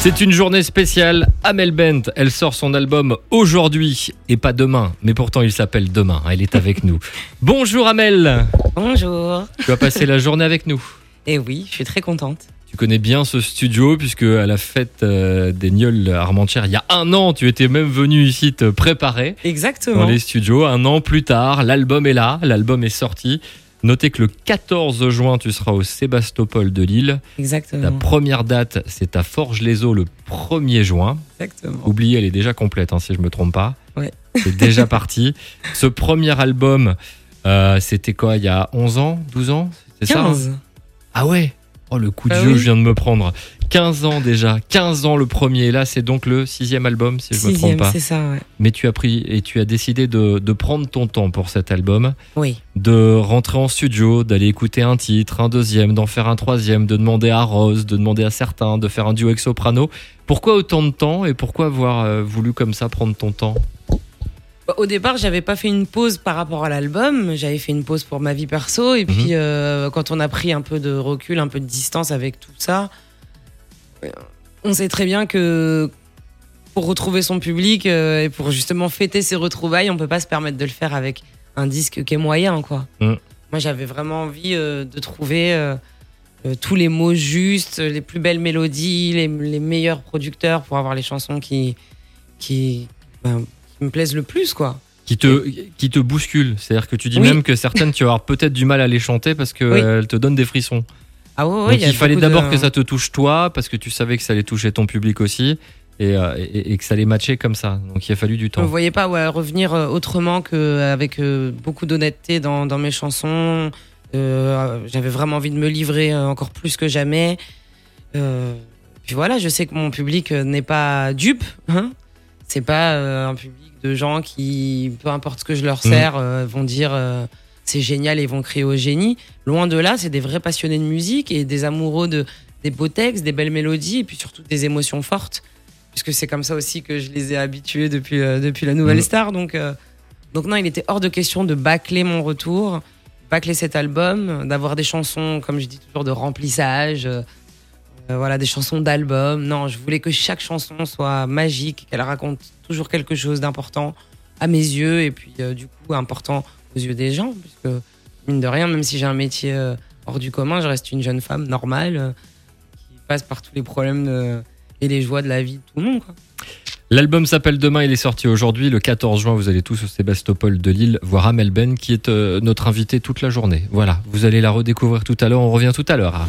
C'est une journée spéciale. Amel Bent, elle sort son album aujourd'hui et pas demain, mais pourtant il s'appelle Demain. Elle est avec nous. Bonjour Amel. Bonjour. Tu vas passer la journée avec nous. Et oui, je suis très contente. Tu connais bien ce studio puisque à la fête des Nioles à Armentières, il y a 1 an, tu étais même venu ici te préparer. Exactement. Dans les studios. 1 an plus tard, l'album est là, l'album est sorti. Notez que le 14 juin, tu seras au Sébastopol de Lille. Exactement. La première date, c'est à Forges-les-Eaux le 1er juin. Exactement. Oubliez, elle est déjà complète, si je ne me trompe pas. Ouais. C'est déjà parti. Ce premier album, c'était quoi, il y a 11 ans, 12 ans? C'est 15. ça, hein? Ah ouais. Oh, le coup de Ah vieux, oui. je viens de me prendre. 15 ans déjà. 15 ans le premier. Et là, c'est donc le 6e album, si je ne me trompe pas. C'est ça, ouais. Mais tu as décidé de prendre ton temps pour cet album. Oui. De rentrer en studio, d'aller écouter un titre, un deuxième, d'en faire un troisième, de demander à Rose, de demander à certains, de faire un duo avec soprano. Pourquoi autant de temps et pourquoi avoir voulu comme ça prendre ton temps? Au départ, j'avais pas fait une pause par rapport à l'album. J'avais fait une pause pour ma vie perso. Et puis, quand on a pris un peu de recul, un peu de distance avec tout ça, on sait très bien que pour retrouver son public et pour justement fêter ses retrouvailles, on peut pas se permettre de le faire avec un disque qui est moyen, quoi. Moi, j'avais vraiment envie de trouver tous les mots justes, les plus belles mélodies, les meilleurs producteurs pour avoir les chansons qui me plaisent le plus, quoi. Qui te bouscule. C'est-à-dire que tu dis Oui. même que certaines, tu vas avoir peut-être du mal à les chanter parce qu'elles te donnent des frissons. Ah ouais, Donc il fallait d'abord que ça. ça te touche toi, parce que tu savais que ça allait toucher ton public aussi, et que ça allait matcher comme ça. Donc il a fallu du Je temps. ne voyais pas revenir autrement qu'avec beaucoup d'honnêteté dans mes chansons. J'avais vraiment envie de me livrer encore plus que jamais. Puis voilà, je sais que mon public n'est pas dupe. Hein. C'est pas un public de gens qui, peu importe ce que je leur sers, vont dire c'est génial et vont crier au génie. Loin de là, c'est des vrais passionnés de musique et des amoureux des beaux textes, des belles mélodies et puis surtout des émotions fortes. Puisque c'est comme ça aussi que je les ai habitués depuis la Nouvelle Star. Donc non, il était hors de question de bâcler mon retour, bâcler cet album, d'avoir des chansons, comme je dis toujours, de remplissage, des chansons d'album. Non, je voulais que chaque chanson soit magique, qu'elle raconte toujours quelque chose d'important à mes yeux et puis du coup important aux yeux des gens. Puisque mine de rien, même si j'ai un métier hors du commun, je reste une jeune femme normale qui passe par tous les problèmes et les joies de la vie de tout le monde, quoi. L'album s'appelle Demain, il est sorti aujourd'hui. Le 14 juin, vous allez tous au Sébastopol de Lille voir Amel Bent, qui est notre invitée toute la journée. Voilà, vous allez la redécouvrir tout à l'heure, on revient tout à l'heure.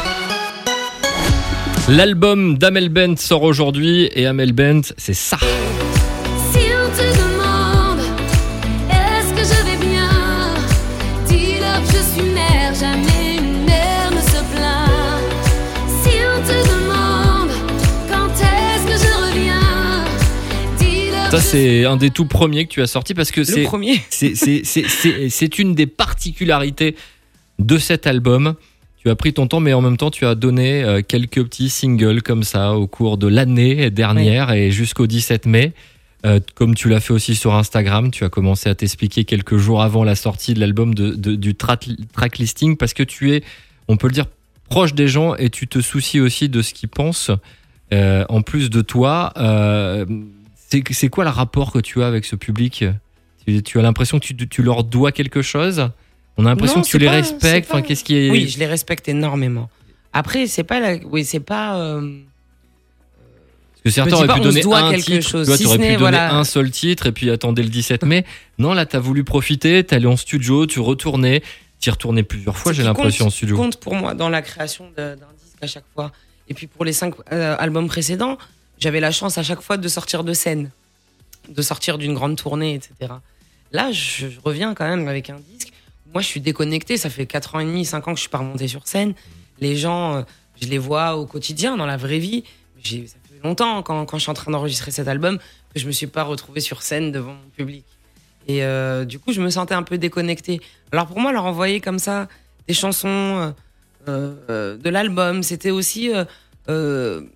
L'album d'Amel Bent sort aujourd'hui, et Amel Bent, c'est ça. Si on te demande, est-ce que je vais bien, dis-leur que je suis mère, jamais une mère ne se plaint. Si on te demande, quand est-ce que je reviens, dis-leur. Ça, c'est un des tout premiers que tu as sorti, parce que Le premier. c'est une des particularités de cet album. Tu as pris ton temps, mais en même temps, tu as donné quelques petits singles comme ça au cours de l'année dernière et jusqu'au 17 mai. Comme tu l'as fait aussi sur Instagram, tu as commencé à t'expliquer quelques jours avant la sortie de l'album du track listing, parce que tu es, on peut le dire, proche des gens et tu te soucies aussi de ce qu'ils pensent. En plus de toi, c'est quoi le rapport que tu as avec ce public? Tu as l'impression que tu leur dois quelque chose? On a l'impression Non, que tu les respectes. Enfin, qu'est-ce qui est... Oui, je les respecte énormément. Après, c'est pas la... Oui, c'est pas... Parce que certains je me dis auraient pu pas, on donner se doit un quelque titre. chose. Tu vois, Si t'aurais ce pu n'est, donner voilà. un seul titre et puis attendais le 17 mai. Non, là, t'as voulu profiter, t'es allé en studio, tu retournais. T'y retournais plusieurs fois, Ce j'ai qui l'impression, en compte- studio. Ce qui compte pour moi dans la création d'un disque à chaque fois. Et puis pour les 5 albums précédents, j'avais la chance à chaque fois de sortir de scène, de sortir d'une grande tournée, etc. Là, je reviens quand même avec un disque. Moi, je suis déconnecté. Ça fait 4 ans et demi, 5 ans que je suis pas remontée sur scène. Les gens, je les vois au quotidien, dans la vraie vie. Ça fait longtemps, quand je suis en train d'enregistrer cet album, que je me suis pas retrouvée sur scène devant mon public. Et du coup, je me sentais un peu déconnectée. Alors pour moi, leur envoyer comme ça des chansons de l'album, c'était aussi me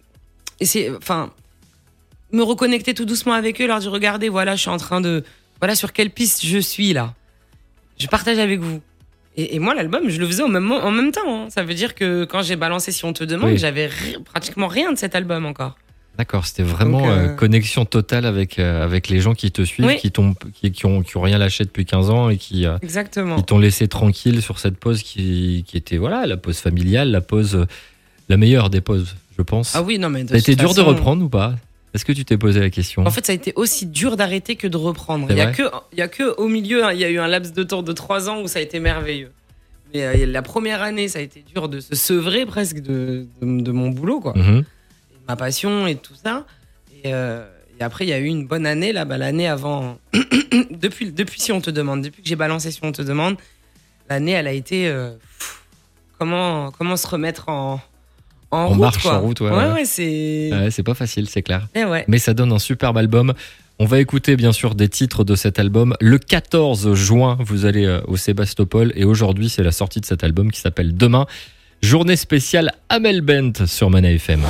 reconnecter tout doucement avec eux, leur dire regardez, voilà, je suis en train de... Voilà sur quelle piste je suis là. Je partage avec vous. Et moi, l'album, je le faisais en même temps. Hein. Ça veut dire que quand j'ai balancé Si on te demande, Oui. j'avais pratiquement rien de cet album encore. D'accord, c'était vraiment Donc, connexion totale avec les gens qui te suivent, Oui. qui ont rien lâché depuis 15 ans et qui Exactement. t'ont laissé tranquille sur cette pause qui était voilà, la pause familiale, la pause, la meilleure des pauses, je pense. Ah oui, non, mais Ça a été toute dur de façon, reprendre ou pas? Est-ce que tu t'es posé la question? En fait, ça a été aussi dur d'arrêter que de reprendre. C'est Il y a vrai que au milieu, hein, il y a eu un laps de temps de 3 ans où ça a été merveilleux. Mais la première année, ça a été dur de se sevrer presque de mon boulot, quoi. Mhm. Et ma passion et tout ça. Et après, il y a eu une bonne année, là, l'année avant. depuis Si on te demande, depuis que j'ai balancé Si on te demande, l'année, elle a été. Comment se remettre en route, marche, quoi. en route, ouais. Ouais, c'est. Ouais, c'est pas facile, c'est clair. Eh ouais. Mais ça donne un superbe album. On va écouter bien sûr des titres de cet album. Le 14 juin, vous allez au Sébastopol et aujourd'hui, c'est la sortie de cet album qui s'appelle Demain. Journée spéciale Amel Bent sur Mana FM.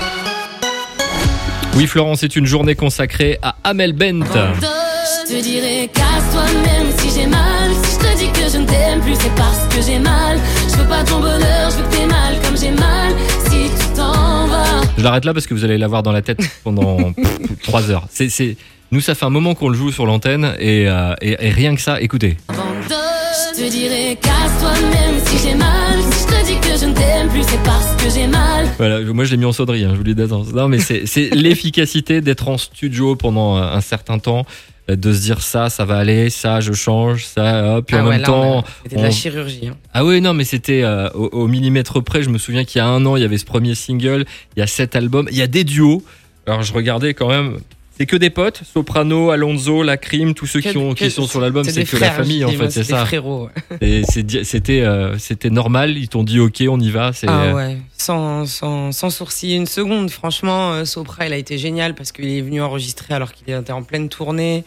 Oui, Florent, c'est une journée consacrée à Amel Bent. Je te dirai casse-toi même si j'ai mal. Si je te dis que je ne t'aime plus, c'est parce que j'ai mal. Je veux pas ton bonheur, je veux que t'aies mal comme j'ai mal. Si tu t'en vas. Je l'arrête là parce que vous allez l'avoir dans la tête pendant 3 heures. Nous, ça fait un moment qu'on le joue sur l'antenne et rien que ça, écoutez. Je te dirai casse-toi même si j'ai mal. Si je te dis que je ne t'aime plus, c'est parce que j'ai mal. Voilà, moi je l'ai mis en sonnerie, je vous l'ai dit. Non, mais c'est l'efficacité d'être en studio pendant un certain temps, de se dire ça va aller, ça je change, ça hop, puis en même temps. C'était de la chirurgie. Hein. Ah oui, non, mais c'était au millimètre près. Je me souviens qu'il y a 1 an, il y avait ce premier single, il y a 7 albums, il y a des duos. Alors je regardais quand même. C'est que des potes, Soprano, Alonso, La Crime, tous ceux qui sont sur l'album, c'est que la famille en fait, c'est ça. C'est des frérots. Et c'était normal, ils t'ont dit ok, on y va. Ouais, sans sourciller une seconde. Franchement, Sopra, il a été génial parce qu'il est venu enregistrer alors qu'il était en pleine tournée.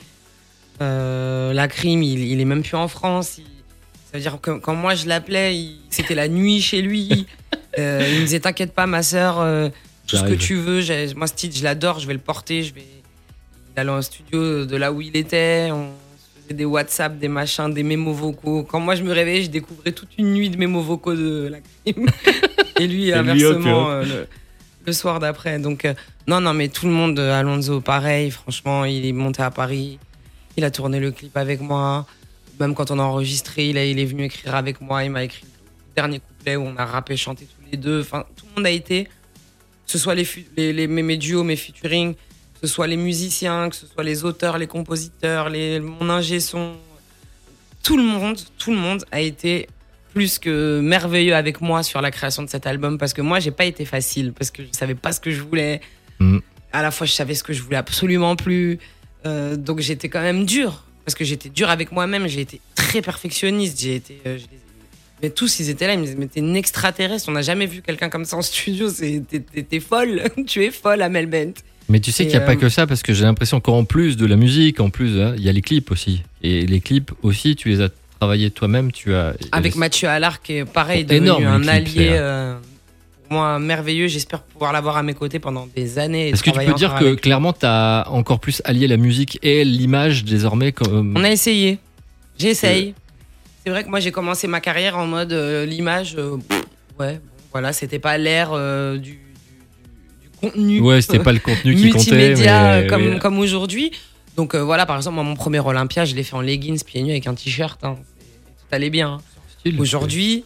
La Crime, il est même plus en France. Ça veut dire que quand moi je l'appelais, c'était la nuit chez lui. Il me disait t'inquiète pas ma sœur, tout ce que tu veux. Moi ce titre je l'adore, je vais le porter, Il allait en studio de là où il était, on se faisait des WhatsApp, des machins, des mémos vocaux. Quand moi je me réveillais, je découvrais toute une nuit de mémos vocaux de La Crime. Et lui, inversement, le soir d'après. Donc, non, mais tout le monde, Alonso, pareil, franchement, il est monté à Paris, il a tourné le clip avec moi. Même quand on a enregistré, il est venu écrire avec moi, il m'a écrit le dernier couplet où on a rappé, chanté tous les deux. Enfin, tout le monde a été, que ce soit mes duos, mes featuring, que ce soit les musiciens, que ce soit les auteurs, les compositeurs, mon ingé son, tout le monde a été plus que merveilleux avec moi sur la création de cet album parce que moi j'ai pas été facile parce que je savais pas ce que je voulais. À la fois je savais ce que je voulais absolument plus, donc j'étais quand même dur parce que j'étais dur avec moi-même, j'ai été très perfectionniste, mais tous ils étaient là, ils me disaient mais t'es une extraterrestre, on n'a jamais vu quelqu'un comme ça en studio, t'es folle, tu es folle Amel Bent. Mais tu sais qu'il n'y a pas que ça, parce que j'ai l'impression qu'en plus de la musique, il y a les clips aussi. Et les clips aussi, tu les as travaillés toi-même. Avec Mathieu Allard, qui est pareil, énorme, devenu un clips, allié pour moi merveilleux. J'espère pouvoir l'avoir à mes côtés pendant des années. Est-ce que tu peux dire que clairement, tu as encore plus allié la musique et l'image désormais On a essayé. J'essaye. C'est vrai que moi, j'ai commencé ma carrière en mode l'image, voilà, c'était pas l'ère du contenu. Ouais, c'était pas le contenu qui comptait. Multimédia comme aujourd'hui. Donc voilà, par exemple, moi, mon premier Olympia, je l'ai fait en leggings, pieds nus avec un t-shirt. Tout allait bien. Aujourd'hui,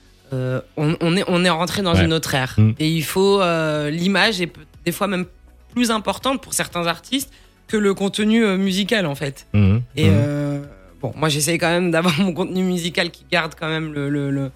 on est rentré dans une autre ère. Et il faut l'image est des fois même plus importante pour certains artistes que le contenu musical en fait. Et bon, moi j'essaye quand même d'avoir mon contenu musical qui garde quand même le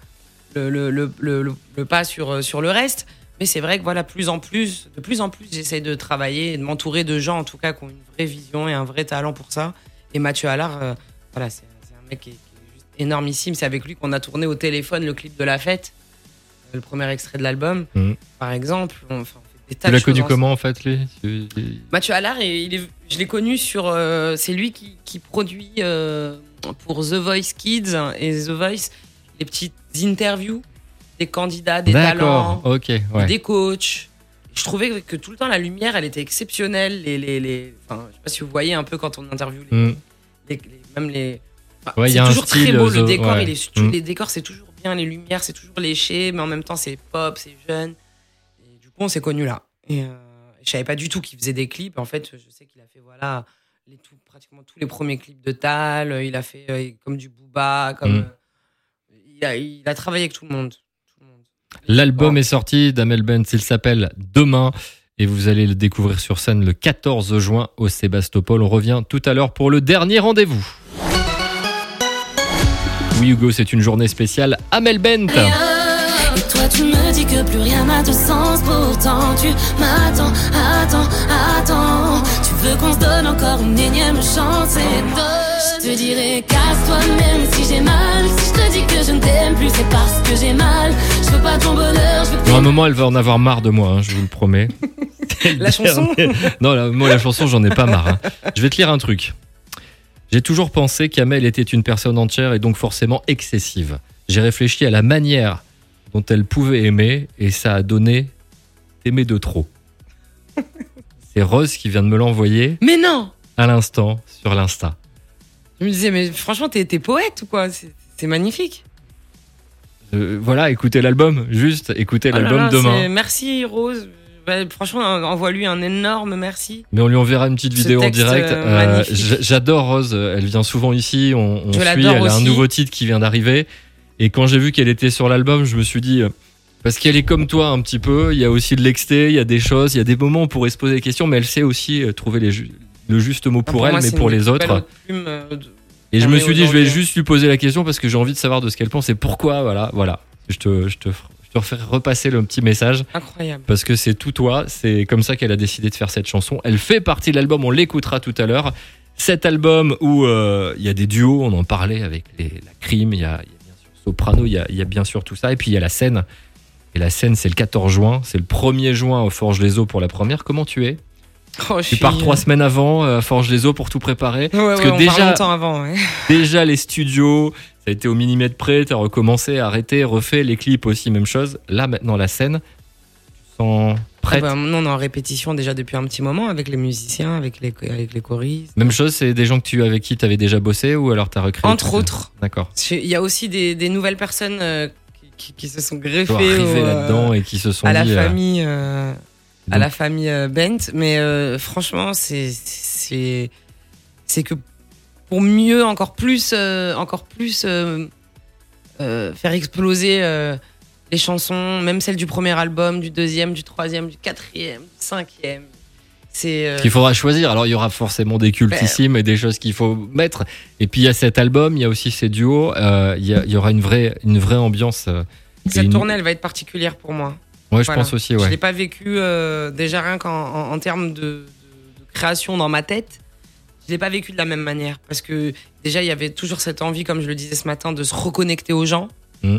pas sur le reste. Mais c'est vrai que voilà, de plus en plus, j'essaie de travailler et de m'entourer de gens en tout cas qui ont une vraie vision et un vrai talent pour ça. Et Mathieu Allard, voilà, c'est un mec qui est juste énormissime. C'est avec lui qu'on a tourné au téléphone le clip de La Fête, le premier extrait de l'album, par exemple. On fait des tas de choses. Tu l'as connu comment en fait, lui Mathieu Allard, je l'ai connu sur. C'est lui qui produit pour The Voice Kids et The Voice les petites interviews des candidats, des talents, des coachs. Je trouvais que tout le temps la lumière, elle était exceptionnelle. Enfin, je sais pas si vous voyez un peu quand on interviewe c'est toujours très beau le décor. Les décors, c'est toujours bien, les lumières, c'est toujours léché, mais en même temps c'est pop, c'est jeune. Et du coup, on s'est connus là. Et Je savais pas du tout qu'il faisait des clips. En fait, je sais qu'il a fait pratiquement tous les premiers clips de Tal. Il a fait comme du Booba, il a travaillé avec tout le monde. L'album est sorti d'Amel Bent, il s'appelle Demain et vous allez le découvrir sur scène le 14 juin au Sébastopol. On revient tout à l'heure pour le dernier rendez-vous. Oui Hugo, c'est une journée spéciale Amel Bent. Et toi tu me dis que plus rien n'a de sens. Pourtant tu m'attends, attends. Tu veux qu'on se donne encore une énième chance. Je te dirai casse-toi même si j'ai mal. Si je te dis que je ne t'aime plus, c'est parce que j'ai mal. Je veux pas ton bonheur, je veux Dans un moment, elle va en avoir marre de moi, je vous le promets. La chanson Non, moi la chanson, j'en ai pas marre. Je vais te lire un truc. J'ai toujours pensé qu'Amel était une personne entière et donc forcément excessive. J'ai réfléchi à la manière dont elle pouvait aimer et ça a donné aimer de trop. C'est Rose qui vient de me l'envoyer Mais non. à l'instant sur l'Insta. Je me disais, mais franchement, t'es poète ou quoi? C'est magnifique. Voilà, écoutez l'album, juste écoutez l'album là là, demain. Merci Rose. Franchement, envoie-lui un énorme merci. Mais on lui enverra une petite vidéo en texte, direct. magnifique. J'adore Rose, elle vient souvent ici, on Je suit, l'adore elle a un aussi. nouveau titre qui vient d'arriver. Et quand j'ai vu qu'elle était sur l'album, je me suis dit, parce qu'elle est comme toi un petit peu, il y a aussi de l'exté, il y a des choses, il y a des moments où on pourrait se poser des questions, mais elle sait aussi trouver le juste mot pour elle, moi, mais c'est pour une les des plus autres. belles plumes, Et je qu'on me ait suis dit, je vais aujourd'hui. juste lui poser la question parce que j'ai envie de savoir de ce qu'elle pense et pourquoi, voilà. Je te refais repasser le petit message. Incroyable. Parce que c'est tout toi, c'est comme ça qu'elle a décidé de faire cette chanson. Elle fait partie de l'album, on l'écoutera tout à l'heure. Cet album où il y a des duos, on en parlait avec la Crime, il y a bien sûr Soprano, il y a bien sûr tout ça. Et puis il y a la scène. Et la scène, c'est le 14 juin, c'est le 1er juin au Forges-les-Eaux pour la première. Comment tu es ? Tu pars 3 semaines avant à Forges-les-Eaux pour tout préparer. Parce que on part longtemps avant. Ouais. Déjà les studios, ça a été au millimètre près, t'as recommencé, arrêté, refait, les clips aussi, même chose. Là maintenant la scène, tu sens prête. Nous, on est en répétition déjà depuis un petit moment avec les musiciens, avec les choristes. Même chose, c'est des gens avec qui t'avais déjà bossé ou alors t'as recréé Entre autres. D'accord. Il y a aussi des nouvelles personnes qui se sont greffées Sont arrivés là-dedans et qui se sont à la dit, famille. À la famille Bent, mais franchement, c'est que pour mieux encore plus faire exploser les chansons, même celles du premier album, du deuxième, du troisième, du quatrième, du cinquième. Qu'il faudra choisir. Alors il y aura forcément des cultissimes et des choses qu'il faut mettre. Et puis il y a cet album, il y a aussi ces duos. Il y aura une vraie ambiance. Cette tournée, elle va être particulière pour moi. Ouais, je pense aussi. Ouais. Je l'ai pas vécu déjà rien qu'en termes de création dans ma tête. Je l'ai pas vécu de la même manière parce que déjà il y avait toujours cette envie, comme je le disais ce matin, de se reconnecter aux gens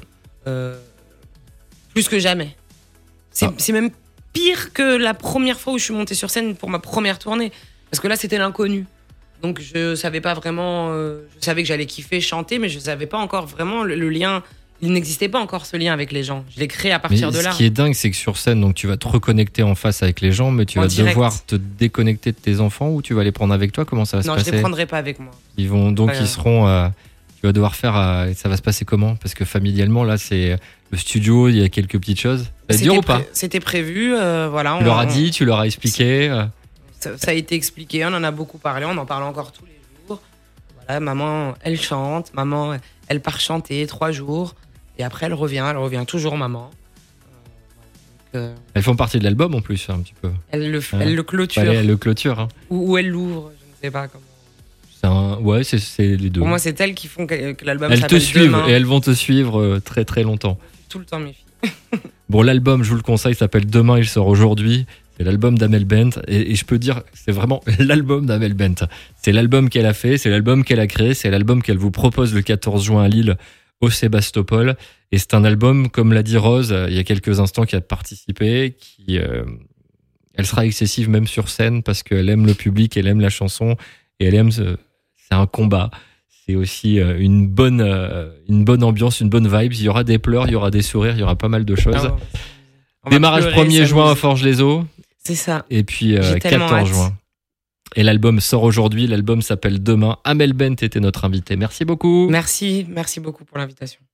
plus que jamais. C'est même pire que la première fois où je suis montée sur scène pour ma première tournée parce que là c'était l'inconnu. Donc je savais pas vraiment. Je savais que j'allais kiffer chanter, mais je savais pas encore vraiment le lien. Il n'existait pas encore ce lien avec les gens. Je l'ai créé à partir de là. Ce qui est dingue, c'est que sur scène, donc tu vas te reconnecter en face avec les gens, mais tu vas devoir te déconnecter de tes enfants ou tu vas les prendre avec toi. Comment ça va se passer ? Non, je les prendrai pas avec moi. Ils seront. Tu vas devoir faire. Ça va se passer comment ? Parce que familialement, là, c'est le studio. Il y a quelques petites choses. Ça va être dur ou pas ? C'était prévu. Voilà. Tu leur as dit, tu leur as expliqué. Ça a été expliqué. On en a beaucoup parlé. On en parle encore tous les jours. Voilà, maman, elle chante. Maman, elle part chanter 3 jours. Et après, elle revient toujours maman. Elles font partie de l'album en plus, un petit peu. Elle le clôture. Elle le clôture. Hein. Ou elle l'ouvre, je ne sais pas comment. Ouais, c'est les deux. Pour moi, c'est elles qui font que l'album s'appelle Demain. Elles te suivent et elles vont te suivre très très longtemps. Tout le temps, mes filles. Bon, l'album, je vous le conseille, s'appelle Demain, il sort aujourd'hui. C'est l'album d'Amel Bent et je peux dire que c'est vraiment l'album d'Amel Bent. C'est l'album qu'elle a fait, c'est l'album qu'elle a créé, c'est l'album qu'elle vous propose le 14 juin à Lille au Sébastopol. Et c'est un album, comme l'a dit Rose il y a quelques instants, qui a participé, elle sera excessive même sur scène parce qu'elle aime le public, elle aime la chanson et elle aime, c'est un combat. C'est aussi une bonne ambiance, une bonne vibe. Il y aura des pleurs, il y aura des sourires, il y aura pas mal de choses. Démarrage 1er juin à Forges-les-Eaux. C'est ça. Et puis 14 juin. Et l'album sort aujourd'hui. L'album s'appelle Demain. Amel Bent était notre invité. Merci beaucoup. Merci beaucoup pour l'invitation.